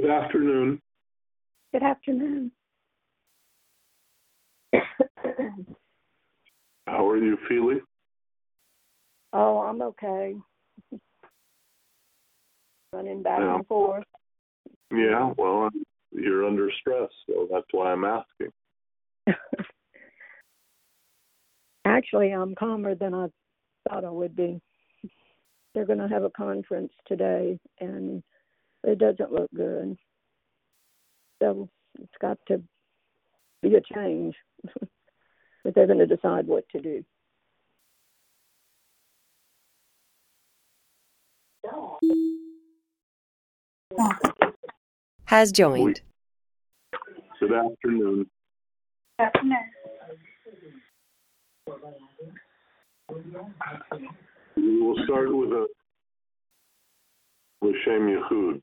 afternoon. Good afternoon. How are you feeling? Oh, I'm okay. Running back and forth. Yeah, well, you're under stress, so that's why I'm asking. Actually, I'm calmer than I thought I would be. They're going to have a conference today, and it doesn't look good. So it's got to be a change. But they're going to decide what to do. Has joined. Good afternoon. We will start with a L'Shem Yehud.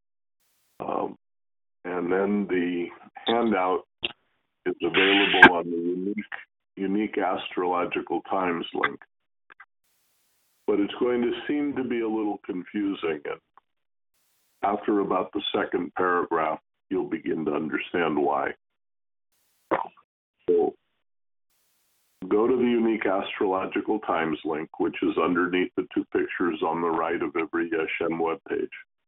And then the handout is available on the unique astrological times link. But it's going to seem to be a little confusing. And after about the second paragraph, you'll begin to understand why. So go to the unique astrological times link, which is underneath the two pictures on the right of every Yeshem webpage.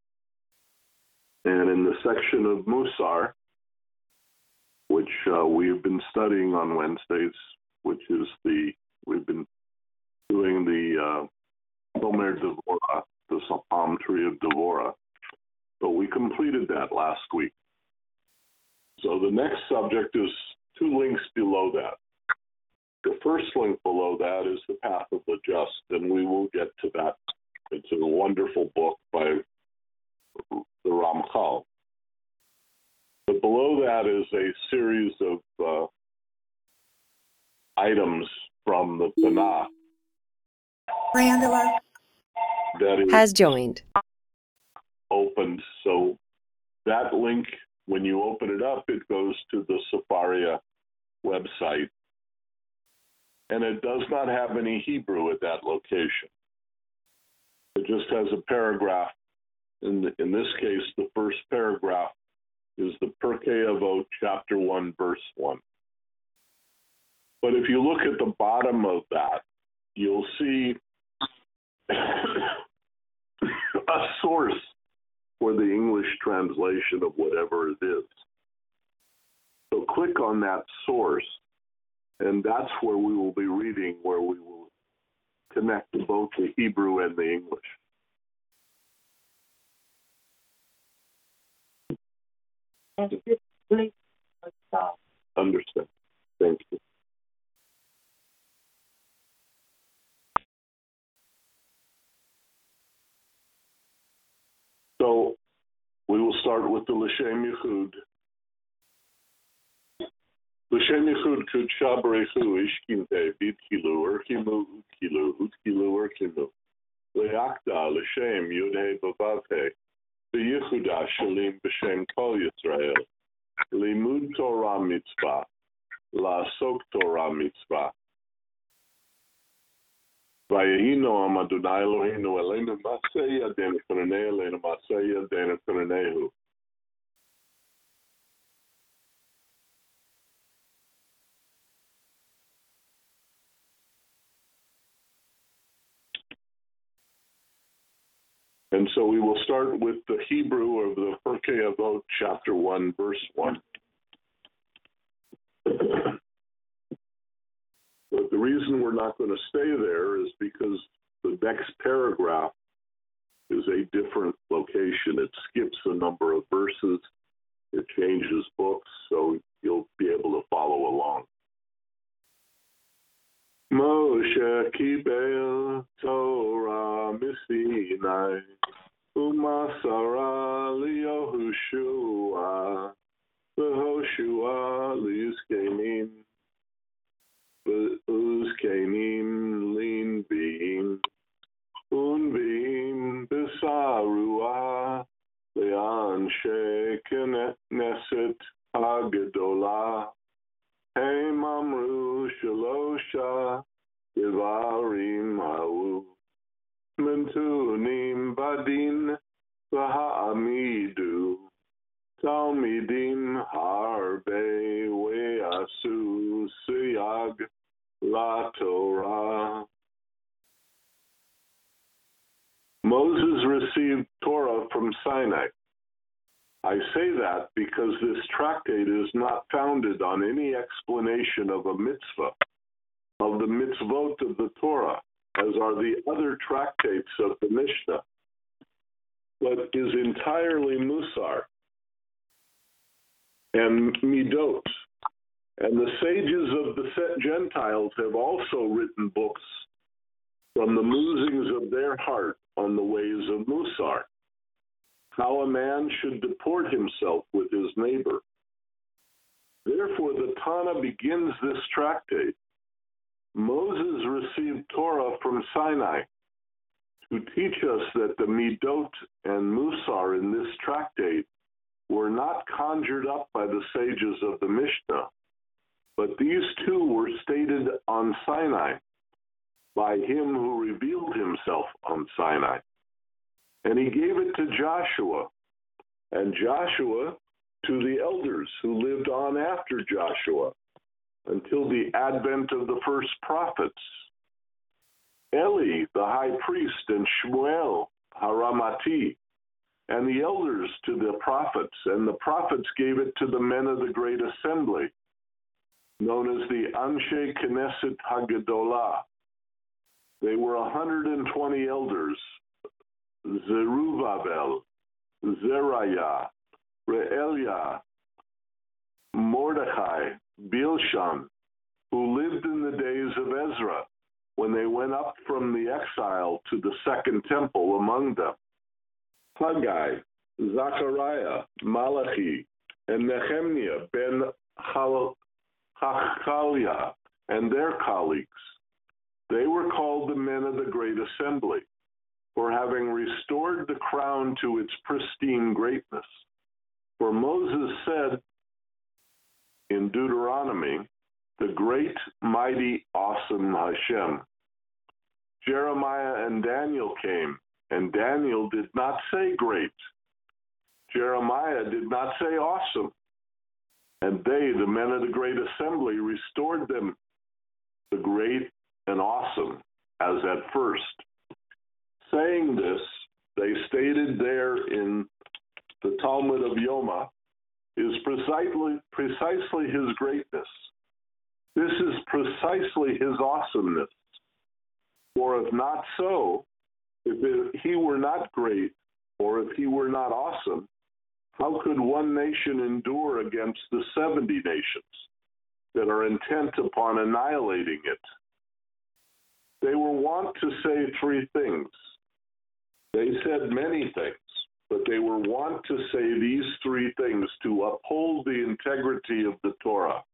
And in the section of Musar, which we have been studying on Wednesdays, which is we've been doing the Tomer Devorah, the palm tree of Devorah. But we completed that last week. So the next subject is two links below that. The first link below that is the Path of the Just, and we will get to that. It's a wonderful book by the Ramchal. But below that is a series of items from the Tanakh that is has joined. Opened. So that link, when you open it up, it goes to the Sefaria website. And it does not have any Hebrew at that location. It just has a paragraph. In this case, the first paragraph is the Pirkei Avot, chapter 1, verse 1. But if you look at the bottom of that, you'll see a source for the English translation of whatever it is. So click on that source, and that's where we will be reading, where we will connect both the Hebrew and the English. Understand. Thank you. So we will start with the L'Shem Yehud. L'Shem Yehud Kudsha Berechu Ishkinte Bidkilu Urkimu Utkilu Urkimu Leakda L'Shem Yudhe Bavavhe B'Yehuda Shalim B'Shem Kol Yisrael Limud Torah Mitzvah La'asok Torah Mitzvah Vayehi Noam Adonai Eloheinu Eleinu Masei Yadenu Kunanei Eleinu Masei Yadenu Kunanehu. And so we will start with the Hebrew of the Pirkei Avot, chapter 1, verse 1. But the reason we're not going to stay there is because the next paragraph is a different location. It skips a number of verses. It changes books, so you'll be able to follow along. Moshe kibel Torah misinai umasara liYehoshua v'Hoshua lizkenim lin beim unbeim b'sarua le'anshe knesset hagedola. Hem amru shalosha devarim ha'u mentunim badin v'ha'amidu Talmidim harbe we'asu siyag la Torah. Moses received Torah from Sinai. I say that because this tractate is not founded on any explanation of a mitzvah, of the mitzvot of the Torah, as are the other tractates of the Mishnah, but is entirely Musar and Midot. And the sages of the Gentiles have also written books from the musings of their heart on the ways of Musar, how a man should deport himself with his neighbor. Therefore, the Tana begins this tractate. Moses received Torah from Sinai to teach us that the Midot and Musar in this tractate were not conjured up by the sages of the Mishnah, but these two were stated on Sinai by him who revealed himself on Sinai. And he gave it to Joshua, and Joshua to the elders who lived on after Joshua until the advent of the first prophets. Eli, the high priest, and Shmuel, Haramati, and the elders to the prophets, and the prophets gave it to the men of the great assembly, known as the Anshe Knesset Hagadolah. They were 120 elders: Zerubbabel, Zeraiah, Re'eliah, Mordechai, Bilshan, who lived in the days of Ezra, when they went up from the exile to the second temple among them. Haggai, Zachariah, Malachi, and Nehemiah ben Hachaliah and their colleagues. They were called the men of the great assembly, for having restored the crown to its pristine greatness. For Moses said in Deuteronomy, the great, mighty, awesome Hashem. Jeremiah and Daniel came, and Daniel did not say great. Jeremiah did not say awesome. And they, the men of the great assembly, restored them the great and awesome as at first. Saying this, they stated there in the Talmud of Yoma, is precisely his greatness. This is precisely his awesomeness. For if not so, if he were not great, or if he were not awesome, how could one nation endure against the 70 nations that are intent upon annihilating it? They were wont to say three things. They said many things, but they were wont to say these three things to uphold the integrity of the Torah.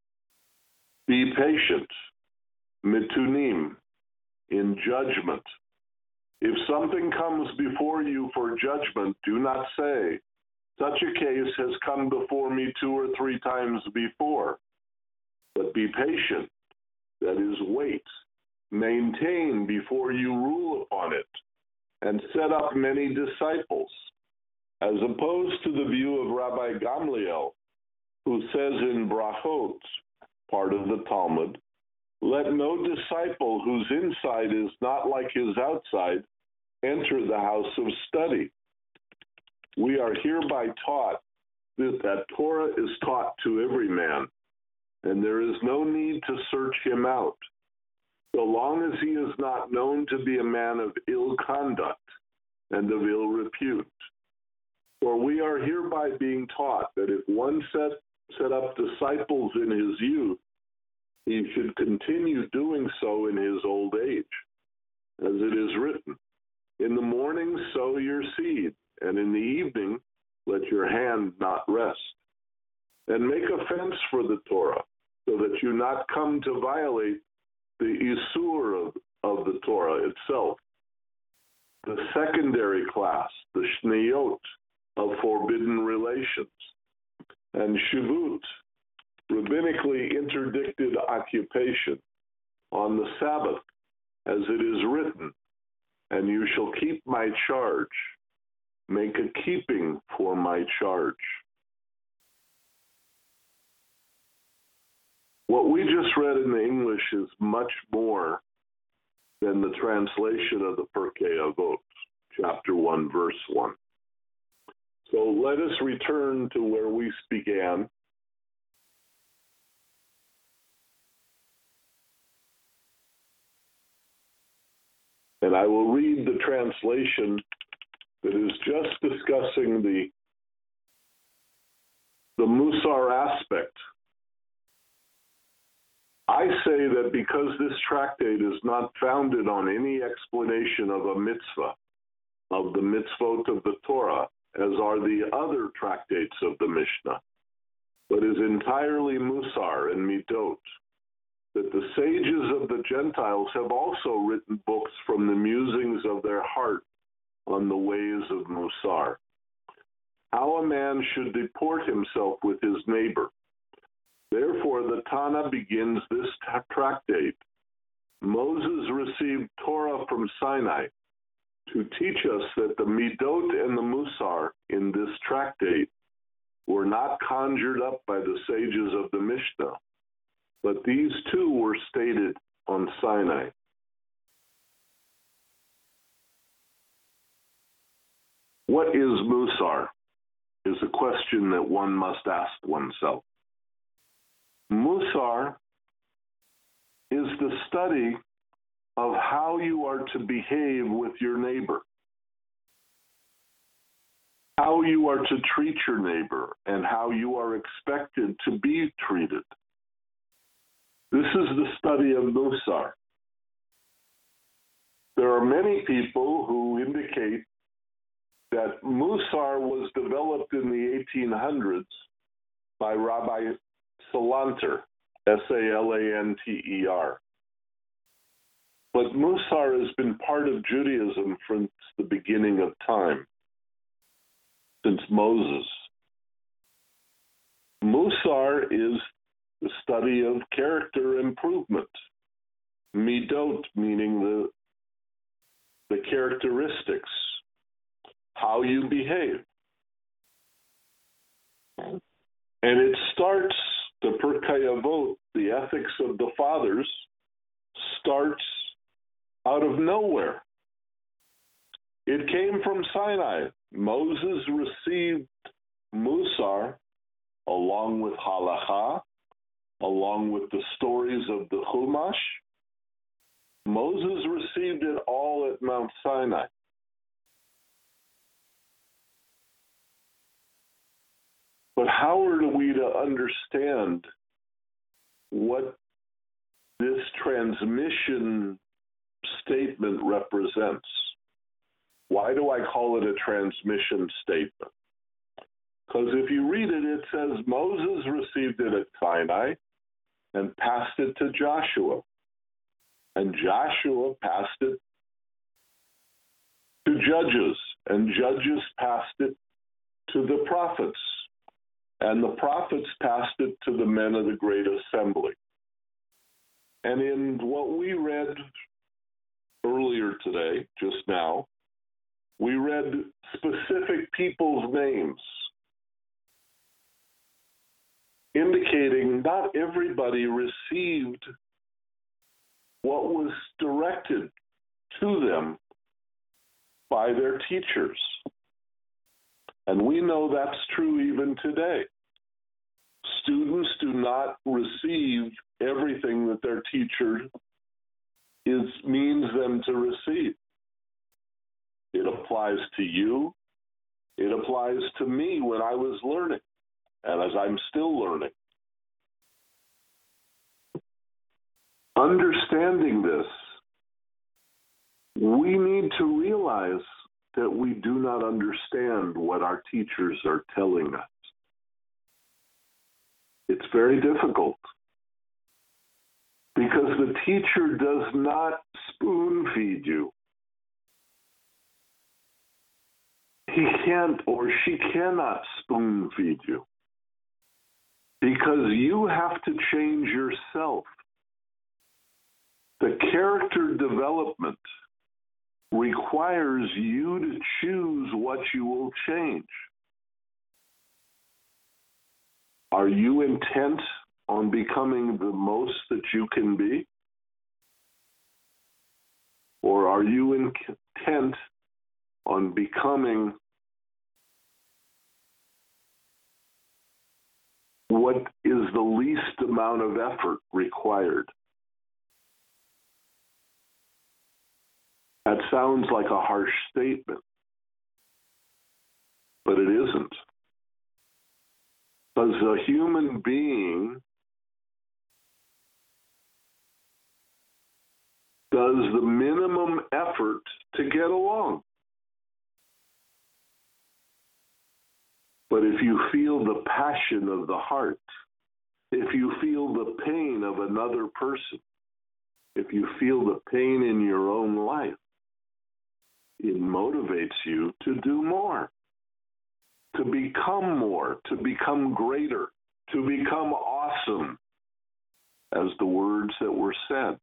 Be patient, mitunim, in judgment. If something comes before you for judgment, do not say, such a case has come before me 2 or 3 times before. But be patient, that is, wait, maintain before you rule upon it, and set up many disciples, as opposed to the view of Rabbi Gamliel, who says in Brachot, part of the Talmud, let no disciple whose inside is not like his outside enter the house of study. We are hereby taught that Torah is taught to every man, and there is no need to search him out, so long as he is not known to be a man of ill conduct and of ill repute. For we are hereby being taught that if one set up disciples in his youth, he should continue doing so in his old age, as it is written, in the morning sow your seed, and in the evening let your hand not rest. And make a fence for the Torah, so that you not come to violate the Isur of the Torah itself. The secondary class, the Shniyot, of forbidden relations, and Shivut, rabbinically interdicted occupation, on the Sabbath, as it is written, and you shall keep my charge, make a keeping for my charge. What we just read in the English is much more than the translation of the Pirkei Avot, chapter 1, verse 1. So let us return to where we began. And I will read the translation that is just discussing the Musar aspect. I say that because this tractate is not founded on any explanation of a mitzvah, of the mitzvot of the Torah, as are the other tractates of the Mishnah, but is entirely Musar and Midot, that the sages of the Gentiles have also written books from the musings of their heart on the ways of Musar. How a man should deport himself with his neighbor. Therefore, the Tana begins this tractate. Moses received Torah from Sinai to teach us that the Midot and the Musar in this tractate were not conjured up by the sages of the Mishnah, but these too were stated on Sinai. What is Musar? Is a question that one must ask oneself. Musar is the study of how you are to behave with your neighbor, how you are to treat your neighbor, and how you are expected to be treated. This is the study of Musar. There are many people who indicate that Musar was developed in the 1800s by Rabbi Salanter, Salanter. But Musar has been part of Judaism since the beginning of time, since Moses. Musar is the study of character improvement. Midot, meaning the characteristics, how you behave. And it starts, the Pirkei Avot, the ethics of the fathers, starts out of nowhere. It came from Sinai. Moses received Musar along with Halacha, along with the stories of the Chumash. Moses received it all at Mount Sinai. But how are we to understand what this transmission statement represents? Why do I call it a transmission statement? Because if you read it, it says Moses received it at Sinai and passed it to Joshua. And Joshua passed it to Judges, and Judges passed it to the prophets. And the prophets passed it to the men of the Great Assembly. And in what we read earlier today, just now, we read specific people's names, indicating not everybody received what was directed to them by their teachers. And we know that's true even today. Students do not receive everything that their teacher means them to receive. It applies to you. It applies to me when I was learning, and as I'm still learning. Understanding this, we need to realize that we do not understand what our teachers are telling us. It's very difficult because the teacher does not spoon feed you. He can't or she cannot spoon feed you because you have to change yourself. The character development requires you to choose what you will change. Are you intent on becoming the most that you can be? Or are you intent on becoming what is the least amount of effort required? That sounds like a harsh statement, but it isn't. Because a human being does the minimum effort to get along. But if you feel the passion of the heart, if you feel the pain of another person, if you feel the pain in your own life, it motivates you to do more, to become more, to become greater, to become awesome, as the words that were said.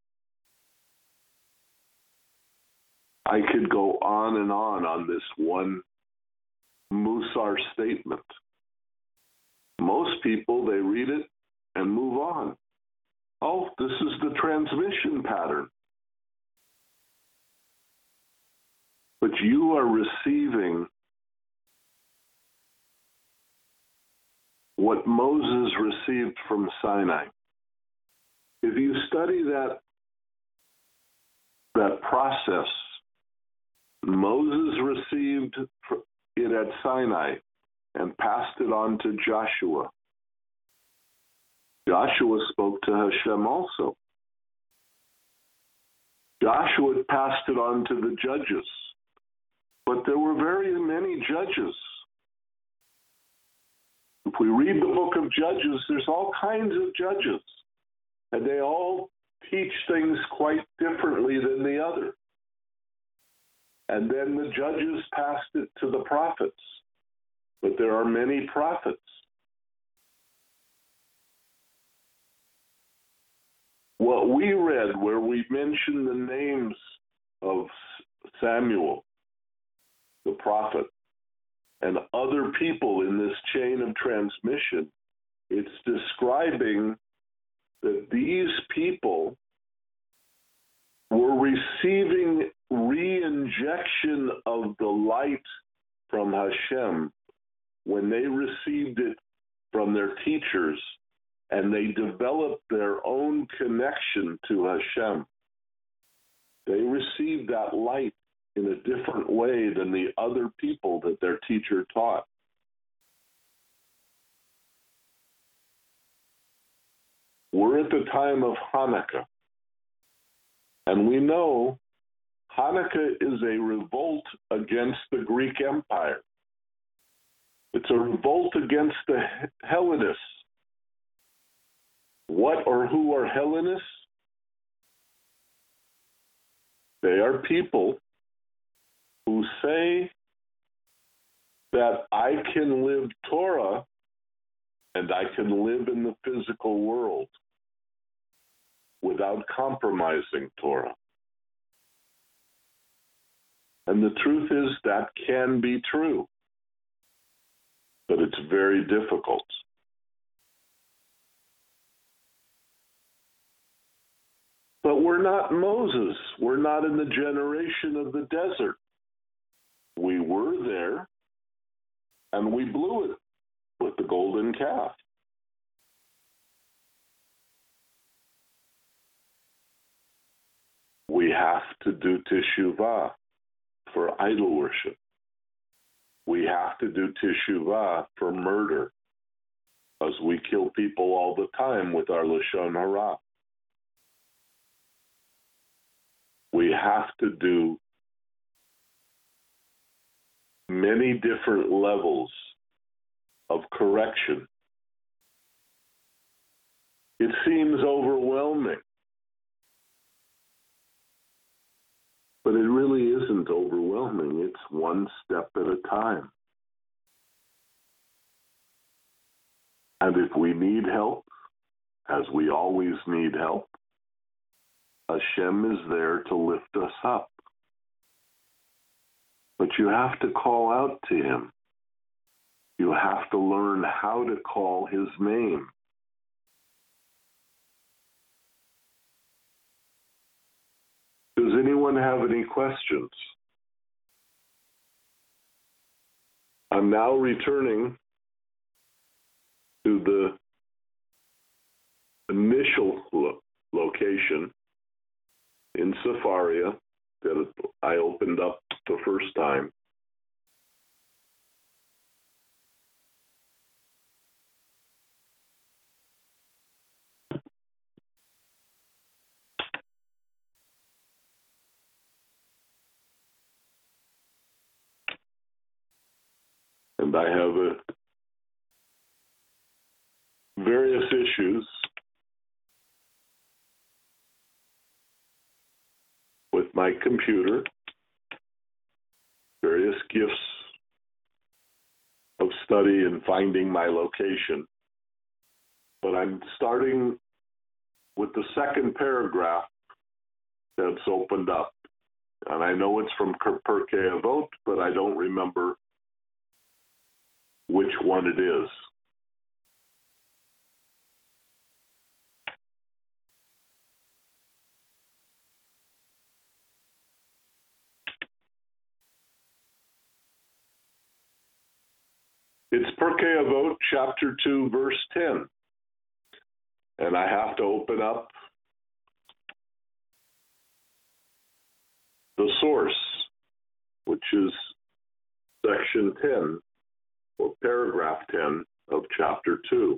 I could go on this one Musar statement. Most people, they read it and move on. Oh, this is the transmission pattern. But you are receiving what Moses received from Sinai. If you study that process, Moses received it at Sinai and passed it on to Joshua. Joshua spoke to Hashem also. Joshua passed it on to the judges. But there were very many judges. If we read the book of Judges, there's all kinds of judges. And they all teach things quite differently than the other. And then the judges passed it to the prophets. But there are many prophets. What we read, where we mention the names of Samuel, the prophet, and other people in this chain of transmission, it's describing that these people were receiving re-injection of the light from Hashem when they received it from their teachers and they developed their own connection to Hashem. They received that light in a different way than the other people that their teacher taught. We're at the time of Hanukkah, and we know Hanukkah is a revolt against the Greek Empire. It's a revolt against the Hellenists. What or who are Hellenists? They are people who say that I can live Torah and I can live in the physical world without compromising Torah. And the truth is that can be true, but it's very difficult. But we're not Moses. We're not in the generation of the desert. We were there, and we blew it with the golden calf. We have to do teshuvah for idol worship. We have to do teshuvah for murder, because we kill people all the time with our lashon hara. We have to do many different levels of correction. It seems overwhelming, but it really isn't overwhelming. It's one step at a time. And if we need help, as we always need help, Hashem is there to lift us up. But you have to call out to Him. You have to learn how to call His name. anyone have any questions? I'm now returning to the initial location in Safaria that I opened up the first time. And I have various issues with my computer, various gifts of study and finding my location. But I'm starting with the second paragraph that's opened up. And I know it's from Pirkei Avot, but I don't remember which one it is. It's Pirkei Avot, chapter 2, verse 10. And I have to open up the source, which is section 10, or paragraph 10 of chapter 2.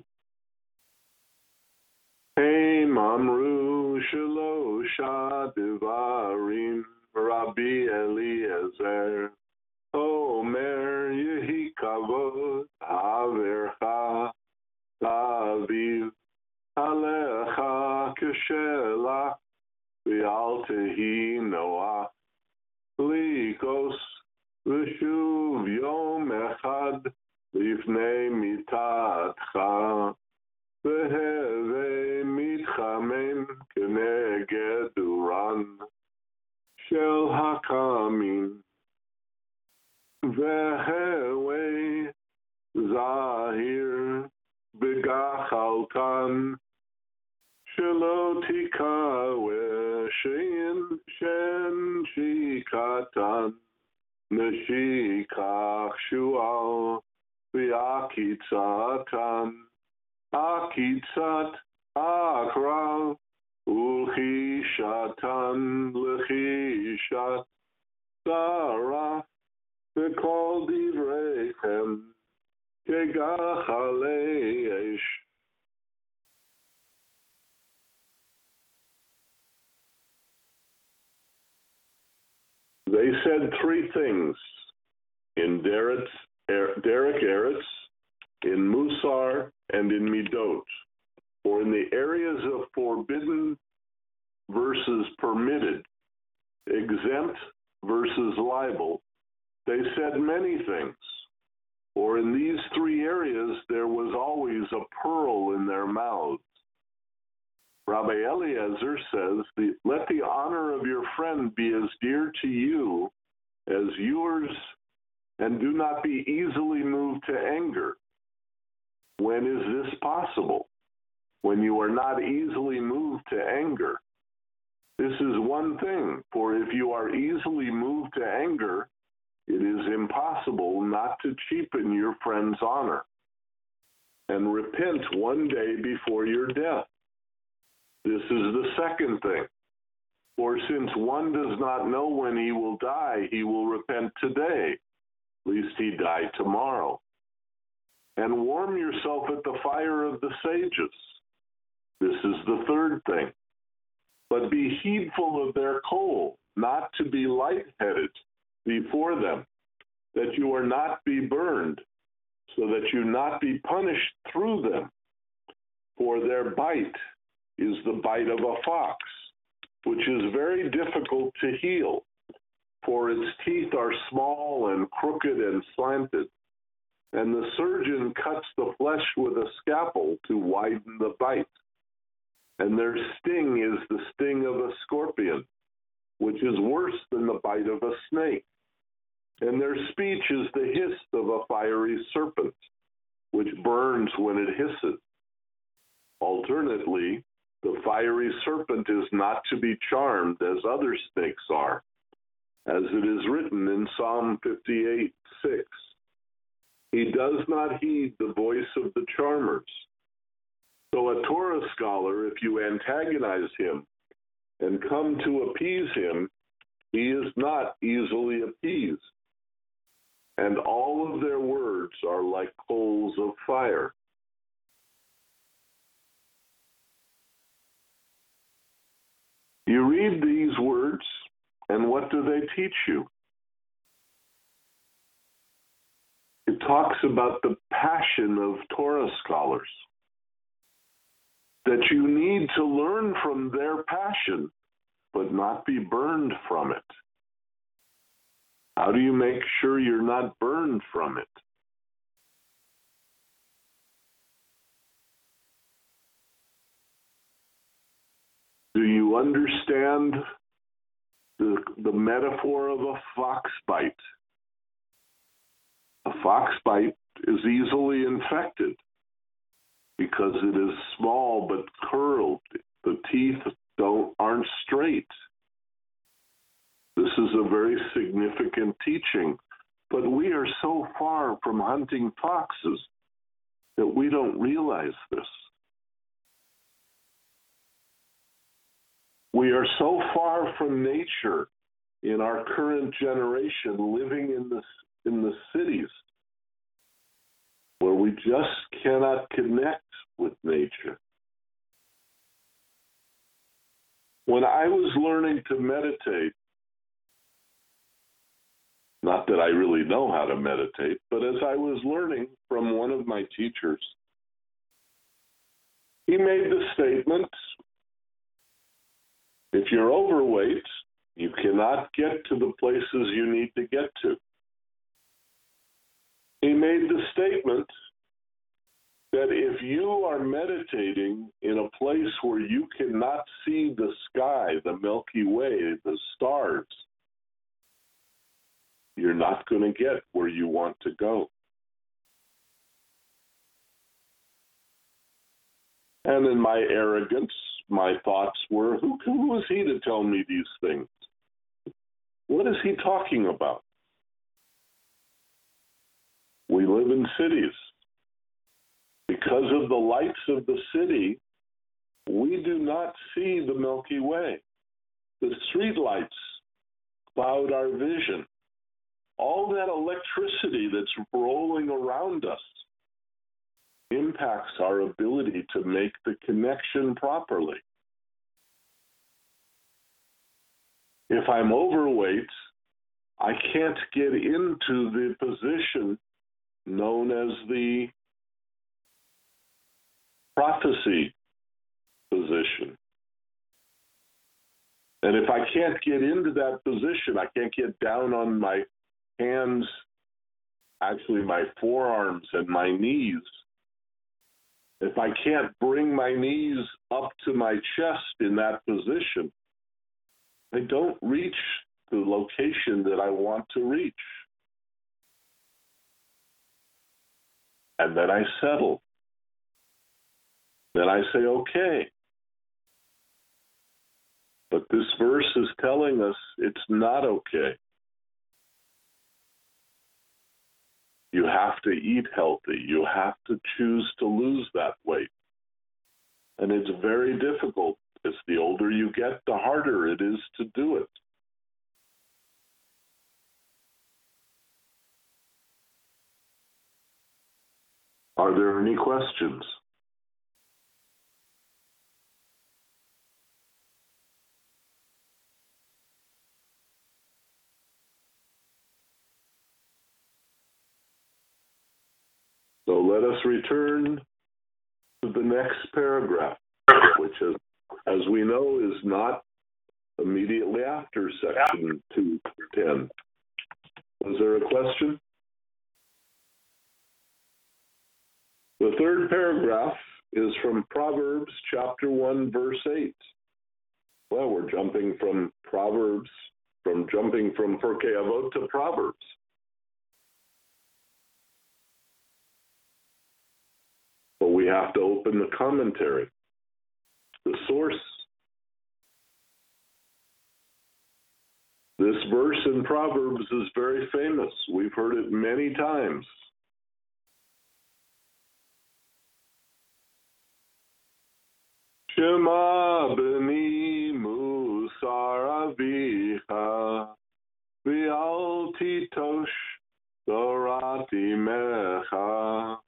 Hey, Mamru Shalosha Devarim Rabbi Eliezer Omer Yehi Kavod Havercha Taviv Alecha Keshela V'al Tehi Noach Likos V'shuv Yom Echad Lifnei Mitatcha V'heve Mitchamem Keneged Uran Shel Hakamin V'hewe Zahir B'gachaltan Shelo Tikawe Shein Shen Shikatan Neshikach Shual V'akitzatan Akitzat Akrav Ulchishatan Lechishat Sarah V'kol Divrechem Kegachalei Esh. They said three things in Derek Eretz, in Musar, and in Midot. For in the areas of forbidden versus permitted, exempt versus liable, they said many things. For in these three areas, there was always a pearl in their mouths. Rabbi Eliezer says, let the honor of your friend be as dear to you as yours, and do not be easily moved to anger. When is this possible? When you are not easily moved to anger. This is one thing, for if you are easily moved to anger, it is impossible not to cheapen your friend's honor and repent one day before your death. This is the second thing. For since one does not know when he will die, he will repent today, lest he die tomorrow. And warm yourself at the fire of the sages. This is the third thing. But be heedful of their coal, not to be lightheaded before them, that you are not be burned, so that you not be punished through them. For their bite is the bite of a fox, which is very difficult to heal, for its teeth are small and crooked and slanted, and the surgeon cuts the flesh with a scalpel to widen the bite. And their sting is the sting of a scorpion, which is worse than the bite of a snake. And their speech is the hiss of a fiery serpent, which burns when it hisses. Alternately, the fiery serpent is not to be charmed as other snakes are, as it is written in Psalm 58:6. He does not heed the voice of the charmers. So a Torah scholar, if you antagonize him and come to appease him, he is not easily appeased. And all of their words are like coals of fire. You read these words, and what do they teach you? It talks about the passion of Torah scholars, that you need to learn from their passion, but not be burned from it. How do you make sure you're not burned from it? Do you understand the metaphor of a fox bite? A fox bite is easily infected because it is small but curled. The teeth aren't straight. This is a very significant teaching, but we are so far from hunting foxes that we don't realize this. We are so far from nature in our current generation, living in the cities, where we just cannot connect with nature. When I was learning to meditate, not that I really know how to meditate, but as I was learning from one of my teachers, he made the statement, if you're overweight, you cannot get to the places you need to get to. He made the statement that if you are meditating in a place where you cannot see the sky, the Milky Way, the stars, you're not going to get where you want to go. And in my arrogance, my thoughts were, who is he to tell me these things? What is he talking about? We live in cities. Because of the lights of the city, we do not see the Milky Way. The street lights cloud our vision. All that electricity that's rolling around us impacts our ability to make the connection properly. If I'm overweight, I can't get into the position known as the prophecy position. And if I can't get into that position, I can't get down on my hands, actually my forearms and my knees. If I can't bring my knees up to my chest in that position, I don't reach the location that I want to reach. And then I settle. Then I say, okay. But this verse is telling us it's not okay. You have to eat healthy. You have to choose to lose that weight. And it's very difficult. As the older you get, the harder it is to do it. Are there any questions? So let us return to the next paragraph, which, as we know, is not immediately after section 210. Was there a question? The third paragraph is from Proverbs chapter 1, verse 8. Well, we're jumping from Proverbs, jumping from Pirkei Avot to Proverbs. But we have to open the commentary, the source. This verse in Proverbs is very famous. We've heard it many times. Shema b'ni musar avicha v'al titosh Torah imecha.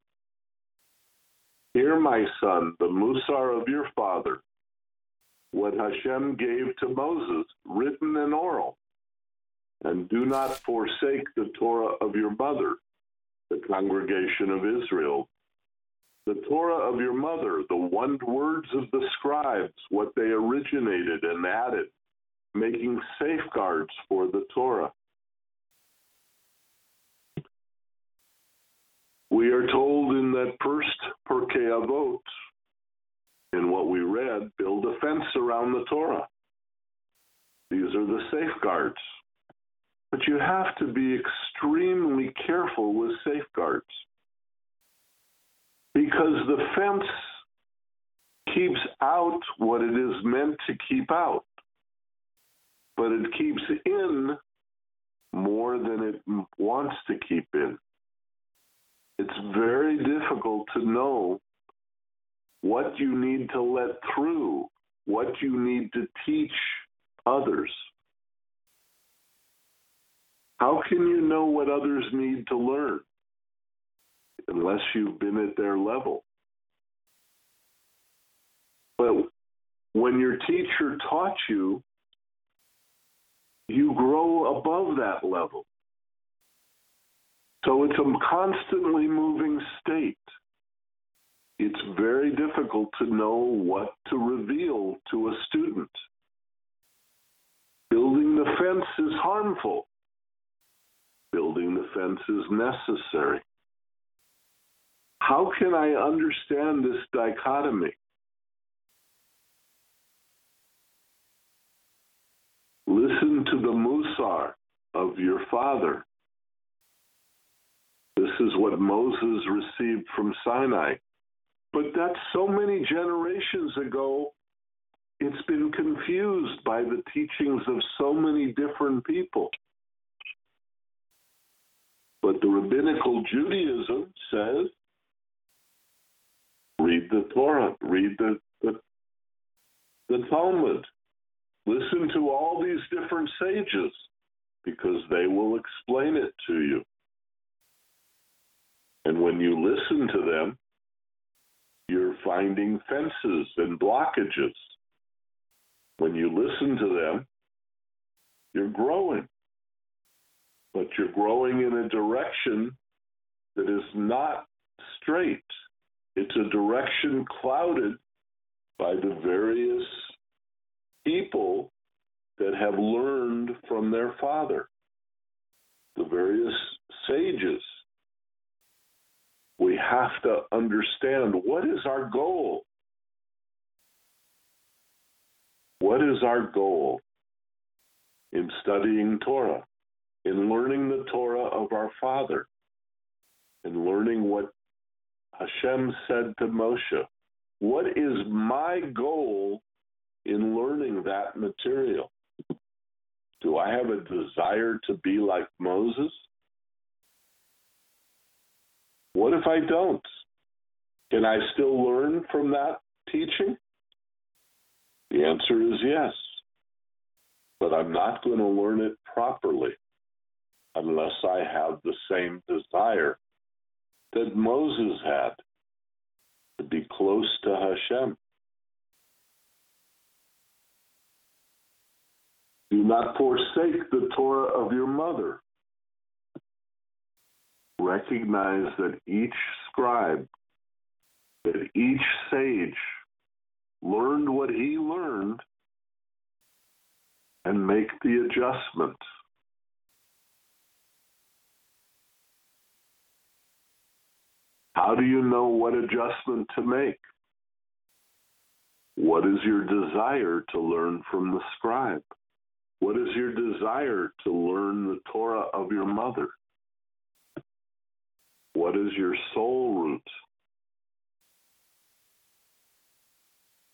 Hear, my son, the musar of your father, what Hashem gave to Moses, written and oral. And do not forsake the Torah of your mother, the congregation of Israel. The Torah of your mother, the one words of the scribes, what they originated and added, making safeguards for the Torah. We are told in that first Pirkei Avot, in what we read, build a fence around the Torah. These are the safeguards. But you have to be extremely careful with safeguards, because the fence keeps out what it is meant to keep out, but it keeps in more than it wants to keep in. It's very difficult to know what you need to let through, what you need to teach others. How can you know what others need to learn unless you've been at their level? But when your teacher taught you, you grow above that level. So it's a constantly moving state. It's very difficult to know what to reveal to a student. Building the fence is harmful. Building the fence is necessary. How can I understand this dichotomy? Listen to the musar of your father. This is what Moses received from Sinai. But that's so many generations ago, it's been confused by the teachings of so many different people. But the rabbinical Judaism says, read the Torah, read the Talmud. Listen to all these different sages, because they will explain it to you. And when you listen to them, you're finding fences and blockages. When you listen to them, you're growing. But you're growing in a direction that is not straight. It's a direction clouded by the various people that have learned from their father, the various sages. We have to understand, what is our goal? What is our goal in studying Torah, in learning the Torah of our Father, in learning what Hashem said to Moshe? What is my goal in learning that material? Do I have a desire to be like Moses? What if I don't? Can I still learn from that teaching? The answer is yes. But I'm not going to learn it properly unless I have the same desire that Moses had, to be close to Hashem. Do not forsake the Torah of your mother. Recognize that each scribe, that each sage learned what he learned, and make the adjustment. How do you know what adjustment to make? What is your desire to learn from the scribe? What is your desire to learn the Torah of your mother? What is your soul root?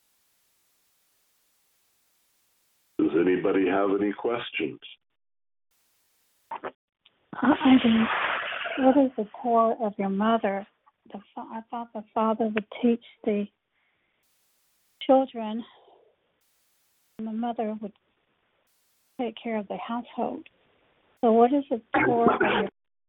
Does anybody have any questions? I mean, what is the Torah of your mother? I thought the father would teach the children, and the mother would take care of the household. So what is the Torah of your...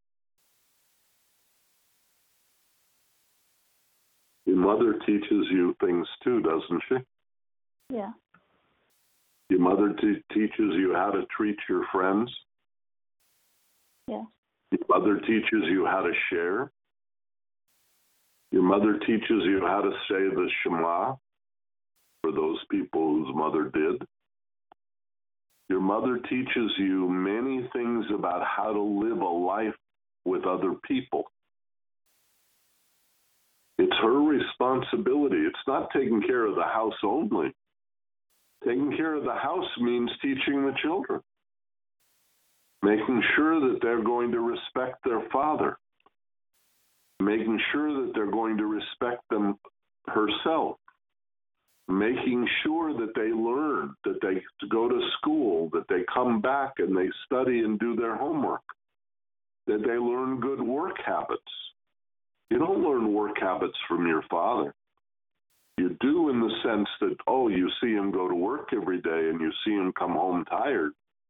Your mother teaches you things too, doesn't she? Yeah. Your mother teaches you how to treat your friends. Yeah. Your mother teaches you how to share. Your mother teaches you how to say the Shema for those people whose mother did. Your mother teaches you many things about how to live a life with other people. It's her responsibility. It's not taking care of the house only. Taking care of the house means teaching the children, making sure that they're going to respect their father, making sure that they're going to respect them herself, making sure that they learn, that they go to school, that they come back and they study and do their homework, that they learn good work habits. You don't learn work habits from your father. You do in the sense that, oh, you see him go to work every day and you see him come home tired.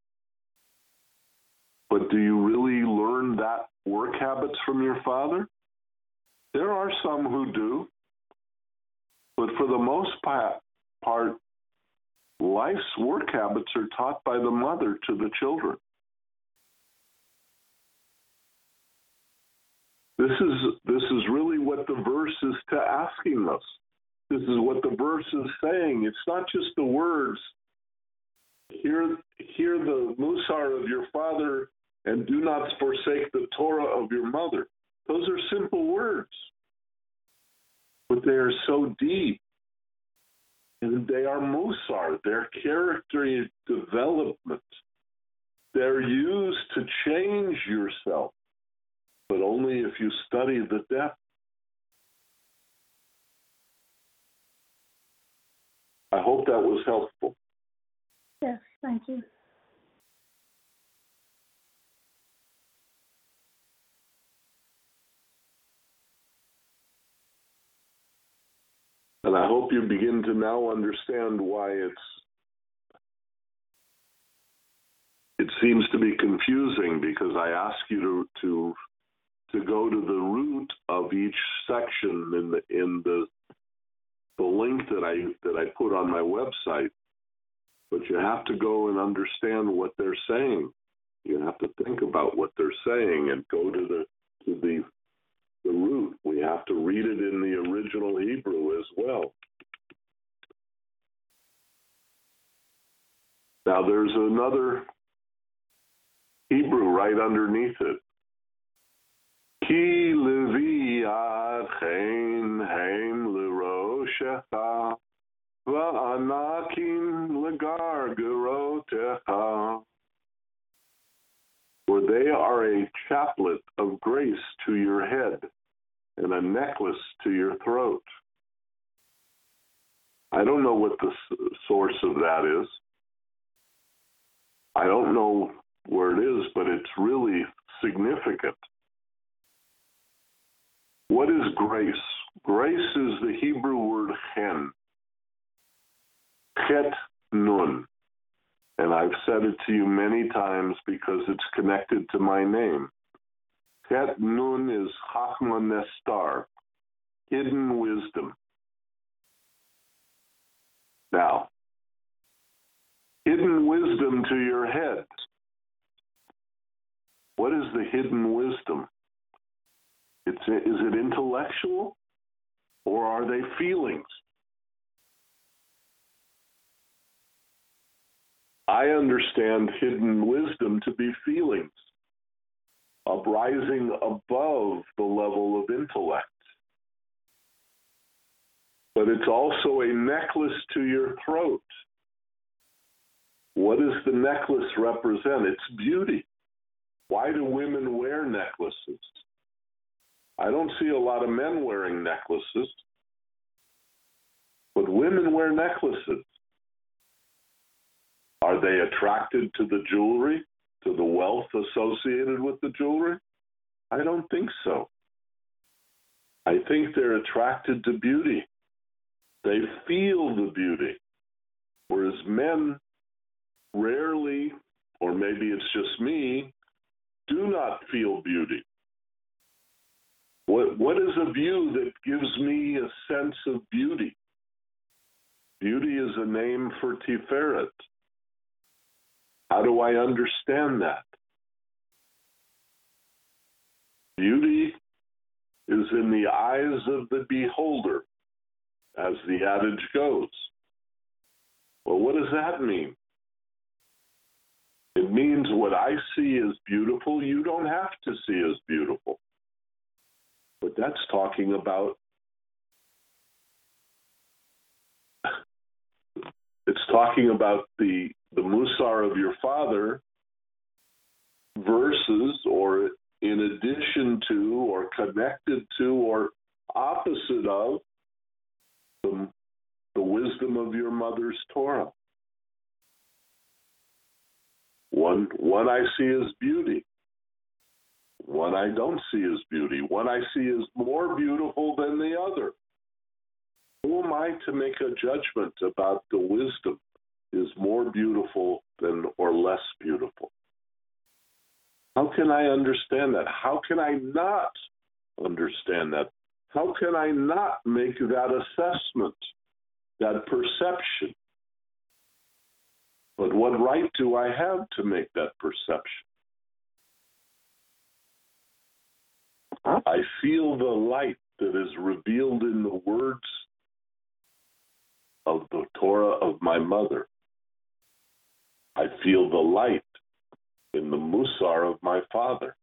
But do you really learn that work habits from your father? There are some who do. But for the most part, life's work habits are taught by the mother to the children. This is really what the verse is asking us. This is what the verse is saying. It's not just the words. Hear the Musar of your father and do not forsake the Torah of your mother. Those are simple words, but they are so deep. And they are Musar. They're character development. They're used to change yourself, but only if you study the depth. I hope that was helpful. Yes, thank you. And I hope you begin to now understand why it seems to be confusing, because I ask you to go to the root of each section in the link that I put on my website. But you have to go and understand what they're saying. You have to think about what they're saying and go to the root. We have to read it in the original Hebrew as well. Now there's another Hebrew right underneath it. Ki levi achen heim l'roshecha va'anakim l'gargerotecha. For they are a chaplet of grace to your head and a necklace to your throat. I don't know what the source of that is. I don't know where it is, but it's really significant. What is grace? Grace is the Hebrew word chen. Chet nun. And I've said it to you many times because it's connected to my name. Chet nun is Chachma Nestar, hidden wisdom. Now, hidden wisdom to your head. What is the hidden wisdom? Is it intellectual, or are they feelings? I understand hidden wisdom to be feelings, uprising above the level of intellect. But it's also a necklace to your throat. What does the necklace represent? It's beauty. Why do women wear necklaces? I don't see a lot of men wearing necklaces, but women wear necklaces. Are they attracted to the jewelry, to the wealth associated with the jewelry? I don't think so. I think they're attracted to beauty. They feel the beauty. Whereas men rarely, or maybe it's just me, do not feel beauty. What is a view that gives me a sense of beauty? Beauty is a name for Tiferet. How do I understand that? Beauty is in the eyes of the beholder, as the adage goes. Well, what does that mean? It means what I see as beautiful, you don't have to see as beautiful. But that's talking about, it's talking about the Musar of your father versus, or in addition to, or connected to, or opposite of the wisdom of your mother's Torah. One I see as beauty. One I don't see as beauty. One I see as more beautiful than the other. Who am I to make a judgment about the wisdom is more beautiful than or less beautiful? How can I understand that? How can I not understand that? How can I not make that assessment, that perception? But what right do I have to make that perception? I feel the light that is revealed in the words of the Torah of my mother. I feel the light in the Musar of my father.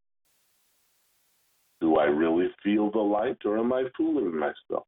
Do I really feel the light, or am I fooling myself?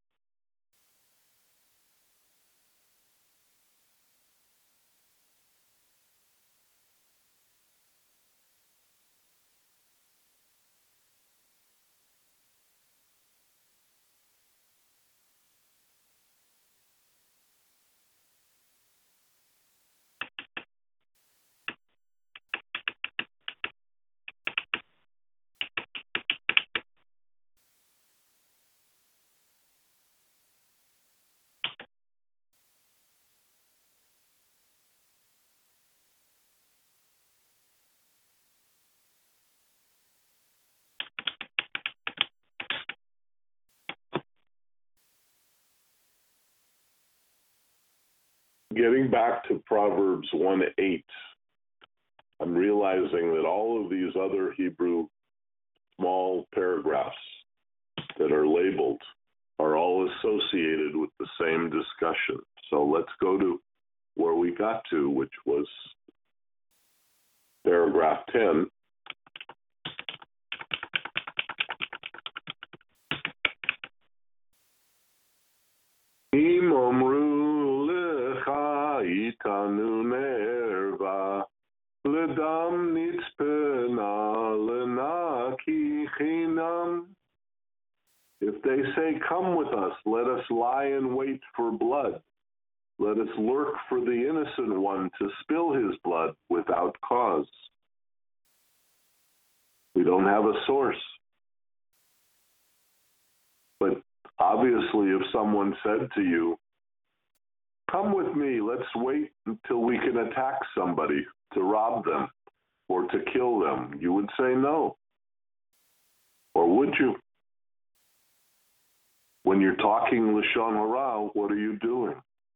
Getting back to Proverbs 1:8, I'm realizing that all of these other Hebrew small paragraphs that are labeled are all associated with the same discussion. So let's go to where we got to, which was paragraph 10. Im omru lecha itanu nerva ledam nitzpena lenaki chinam. If they say, come with us, let us lie in wait for blood. Let us lurk for the innocent one to spill his blood without cause. We don't have a source. But obviously, if someone said to you, come with me, let's wait until we can attack somebody to rob them or to kill them, you would say no. Or would you? When you're talking Lashon Hara, what are you doing?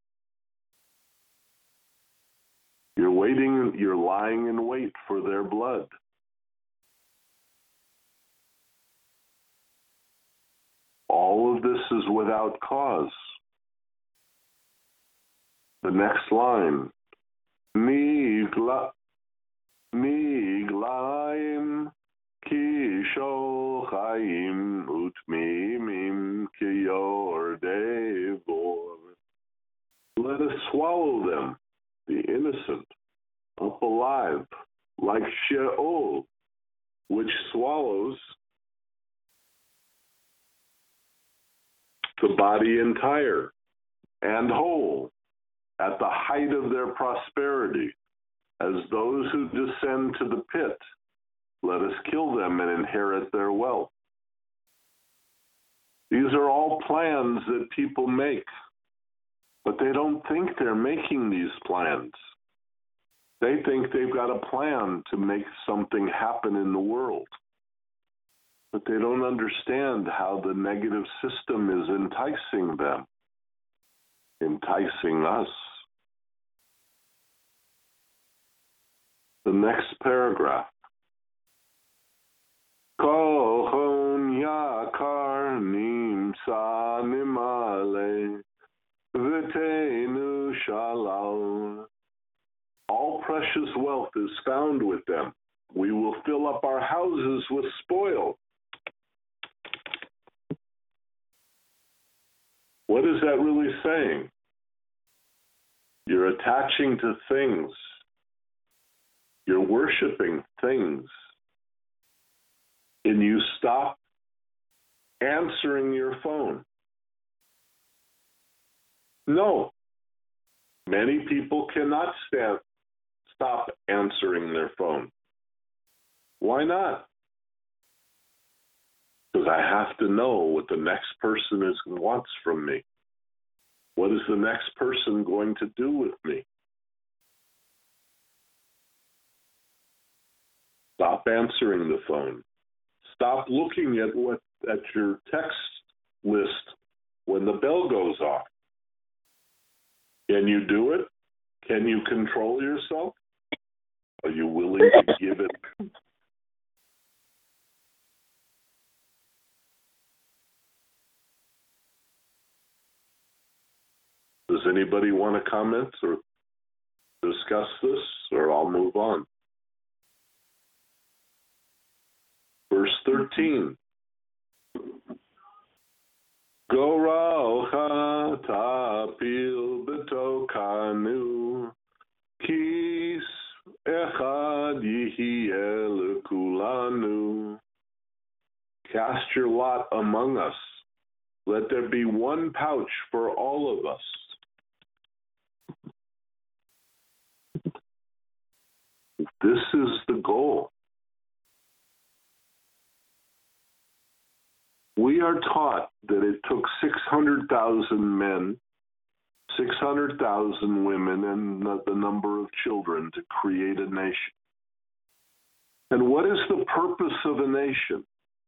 You're waiting, you're lying in wait for their blood. All of this is without cause. The next line, Miglaim Kisho Chaim Utmimim Kiyor Devor. Let us swallow them, the innocent, up alive, like Sheol, which swallows the body entire and whole at the height of their prosperity. as those who descend to the pit, let us kill them and inherit their wealth. These are all plans that people make, but they don't think they're making these plans. They think they've got a plan to make something happen in the world, but they don't understand how the negative system is enticing them, enticing us. The next paragraph. Kohon yakar nimsa nimale v'teinu shalal. All precious wealth is found with them. We will fill up our houses with spoil. What is that really saying? You're attaching to things. You're worshiping things. And you stop answering your phone. No. Many people cannot stop answering their phone. Why not? Because I have to know what the next person wants from me. What is the next person going to do with me? Stop answering the phone. Stop looking at your text list when the bell goes off. Can you do it? Can you control yourself? Are you willing to give it? Does anybody want to comment or discuss this, or I'll move on? Verse 13. Goraucha tapil betokanu kis echad yihye lekulanu. Cast your lot among us. Let there be one pouch for all of us. This is the goal. We are taught that it took 600,000 men, 600,000 women, and the number of children to create a nation. And what is the purpose of a nation?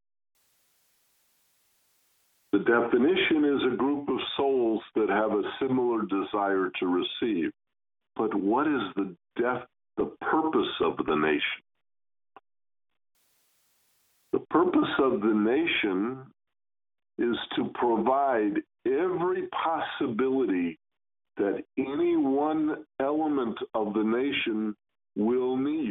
The definition is a group of souls that have a similar desire to receive. But what is the purpose of the nation? The purpose of the nation is to provide every possibility that any one element of the nation will need.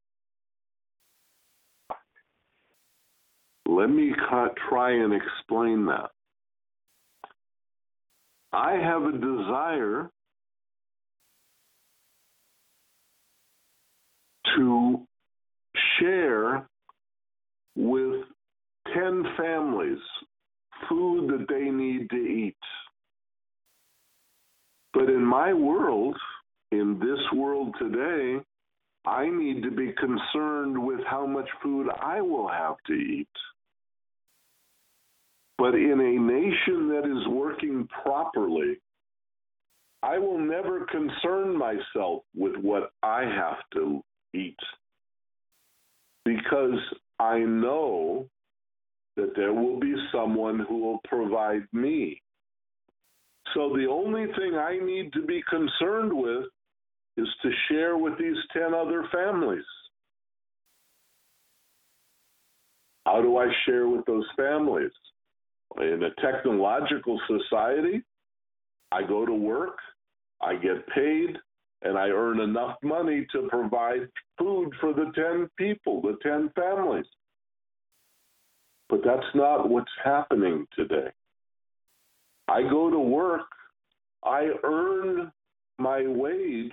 Let me try and explain that. I have a desire to share with 10 families food that they need to eat. But in my world, in this world today, I need to be concerned with how much food I will have to eat. But in a nation that is working properly, I will never concern myself with what I have to eat, because I know that there will be someone who will provide me. So the only thing I need to be concerned with is to share with these 10 other families. How do I share with those families? In a technological society, I go to work, I get paid, and I earn enough money to provide food for the 10 people, the 10 families. But that's not what's happening today. I go to work, I earn my wage,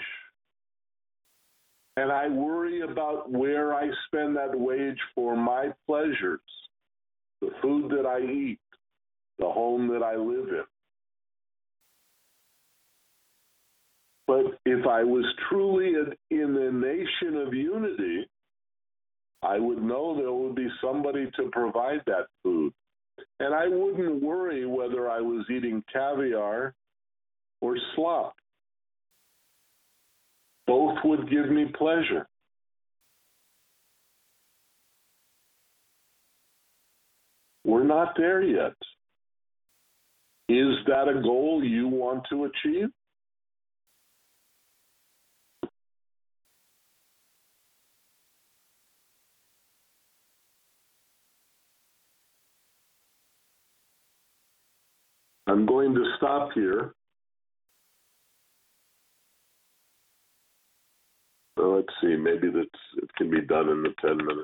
and I worry about where I spend that wage for my pleasures, the food that I eat, the home that I live in. But if I was truly in a nation of unity, I would know there would be somebody to provide that food. And I wouldn't worry whether I was eating caviar or slop. Both would give me pleasure. We're not there yet. Is that a goal you want to achieve? I'm going to stop here. So let's see, maybe it can be done in the 10 minutes.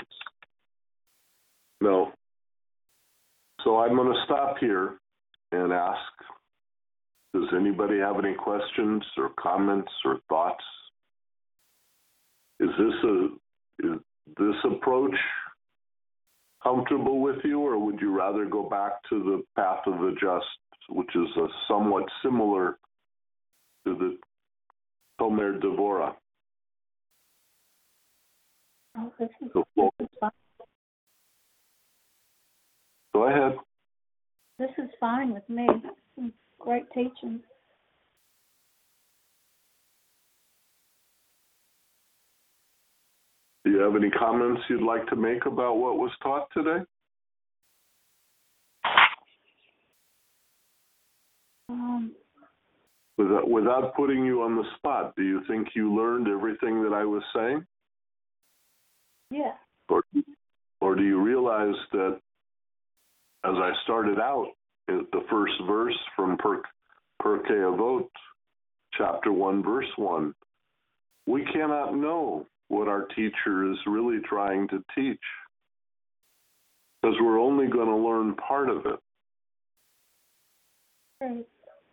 No. So I'm going to stop here and ask, does anybody have any questions or comments or thoughts? Is this approach comfortable with you, or would you rather go back to the path of the just, which is a somewhat similar to the Tomer Devorah? Oh, this is fine. Go ahead. This is fine with me. Some great teaching. Do you have any comments you'd like to make about what was taught today? Without putting you on the spot, do you think you learned everything that I was saying? Yeah. Or do you realize that, as I started out, the first verse from Pirkei Avot, chapter 1, verse 1, we cannot know what our teacher is really trying to teach, because we're only going to learn part of it. Great.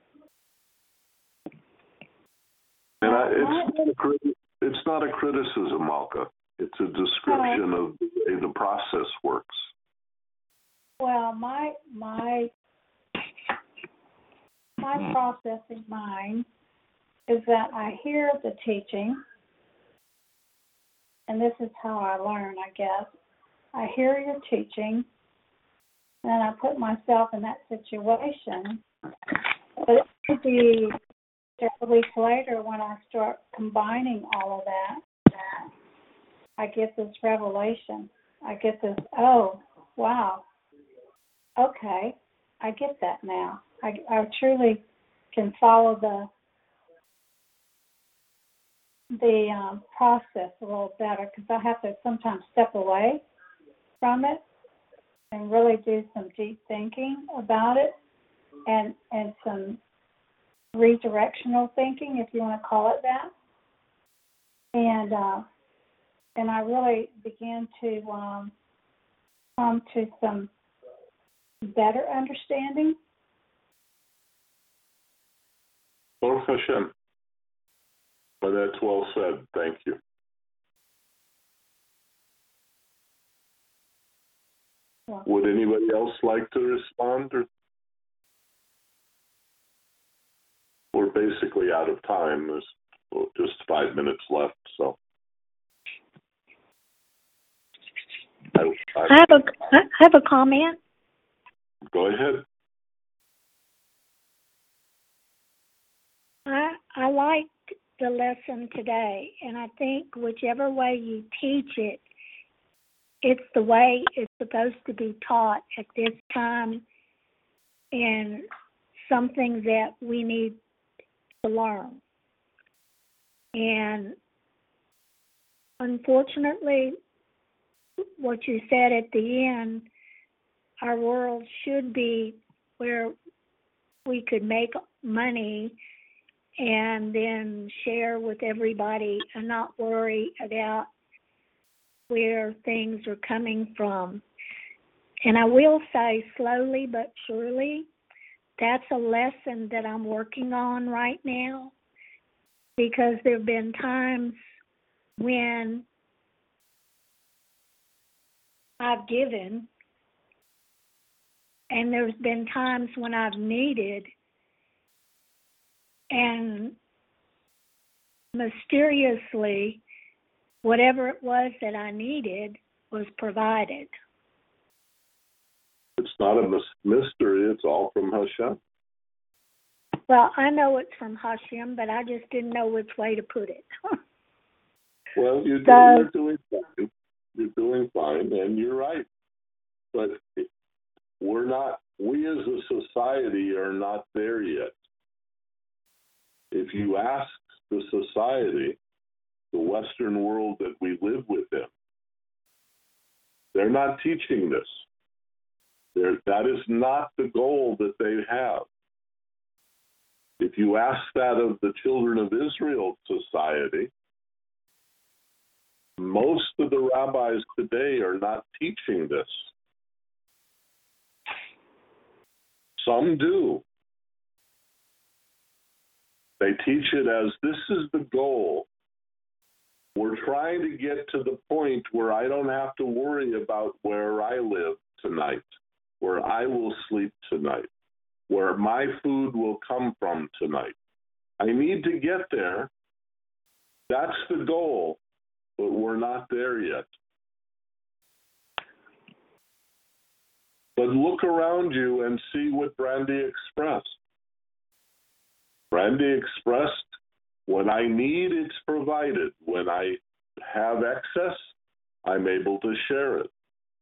And it's not a criticism, Malka. It's a description of the way the process works. Well, my processing mind is that I hear the teaching, and this is how I learn, I guess. I hear your teaching, and I put myself in that situation. But it could be several weeks later when I start combining all of that, I get this revelation. I get this, oh, wow, okay, I get that now. I truly can follow the process a little better, because I have to sometimes step away from it and really do some deep thinking about it, and some redirectional thinking, if you want to call it that. And I really began to come to some better understanding. Baruch Hashem. Well, that's well said. Thank you. Well, would anybody else like to respond? We're basically out of time. There's just 5 minutes left, so. I have a comment. Go ahead. I liked the lesson today, and I think whichever way you teach it, it's the way it's supposed to be taught at this time, and something that we need to learn. And unfortunately, what you said at the end, our world should be where we could make money and then share with everybody and not worry about where things are coming from. And I will say, slowly but surely, that's a lesson that I'm working on right now, because there have been times when I've given, and there's been times when I've needed, and mysteriously, whatever it was that I needed was provided. It's not a mystery. It's all from Hashem. Well, I know it's from Hashem, but I just didn't know which way to put it. Well, you're doing fine. You're doing fine, and you're right. But we as a society are not there yet. If you ask the society, the Western world that we live within, they're not teaching this. That is not the goal that they have. If you ask that of the Children of Israel society, most of the rabbis today are not teaching this. Some do. They teach it as this is the goal. We're trying to get to the point where I don't have to worry about where I live tonight, where I will sleep tonight, where my food will come from tonight. I need to get there. That's the goal, but we're not there yet. But look around you and see what Brandy expressed. Brandy expressed, when I need, it's provided. When I have excess, I'm able to share it.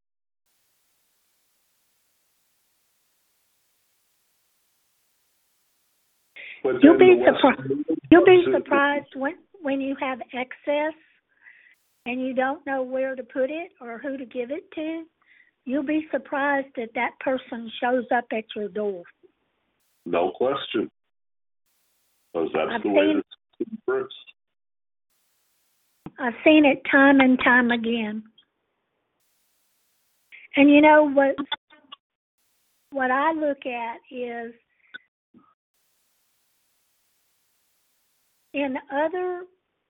But You'll be surprised when you have excess and you don't know where to put it or who to give it to. You'll be surprised that person shows up at your door. No question. Because that's the way it works. I've seen it time and time again. And you know what I look at is in other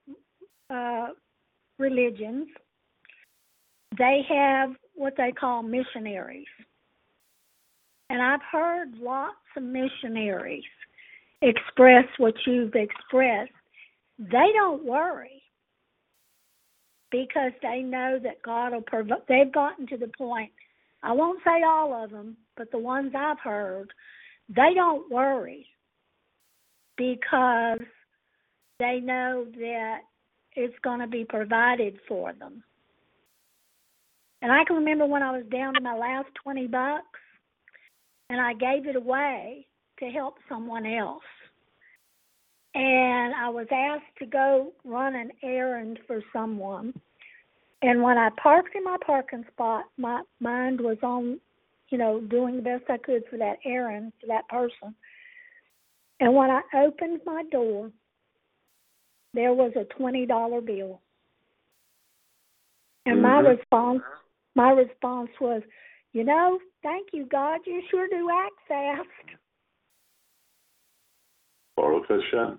religions, they have what they call missionaries. And I've heard lots of missionaries express what you've expressed. They don't worry because they know that God will provide. They've gotten to the point, I won't say all of them, but the ones I've heard, they don't worry because they know that it's going to be provided for them. And I can remember when I was down to my last $20 and I gave it away to help someone else. And I was asked to go run an errand for someone. And when I parked in my parking spot, my mind was on, doing the best I could for that errand, for that person. And when I opened my door, there was a $20 bill. And my response was, thank you, God, you sure do act fast. Baruch Hashem.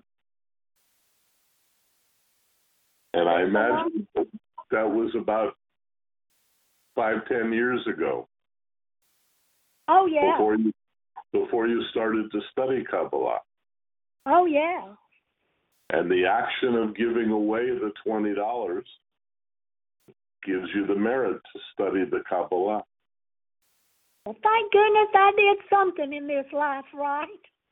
And I imagine that was about 5-10 years ago. Oh, yeah. Before you started to study Kabbalah. Oh, yeah. And the action of giving away the $20 gives you the merit to study the Kabbalah. Well, thank goodness I did something in this life, right?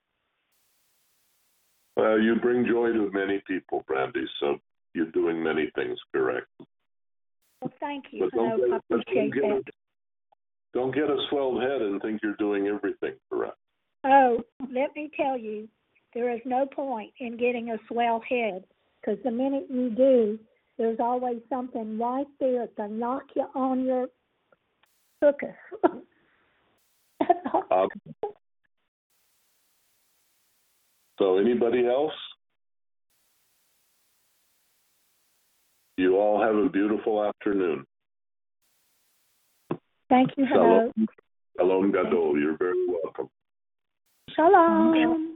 You bring joy to many people, Brandy, so you're doing many things correct. Well, thank you. But I appreciate that. Don't get a swelled head and think you're doing everything correct. Oh, let me tell you, there is no point in getting a swell head, because the minute you do, there's always something right there to knock you on your focus. So anybody else? You all have a beautiful afternoon. Thank you, hello. Shalom Gadol. You're very welcome. Shalom.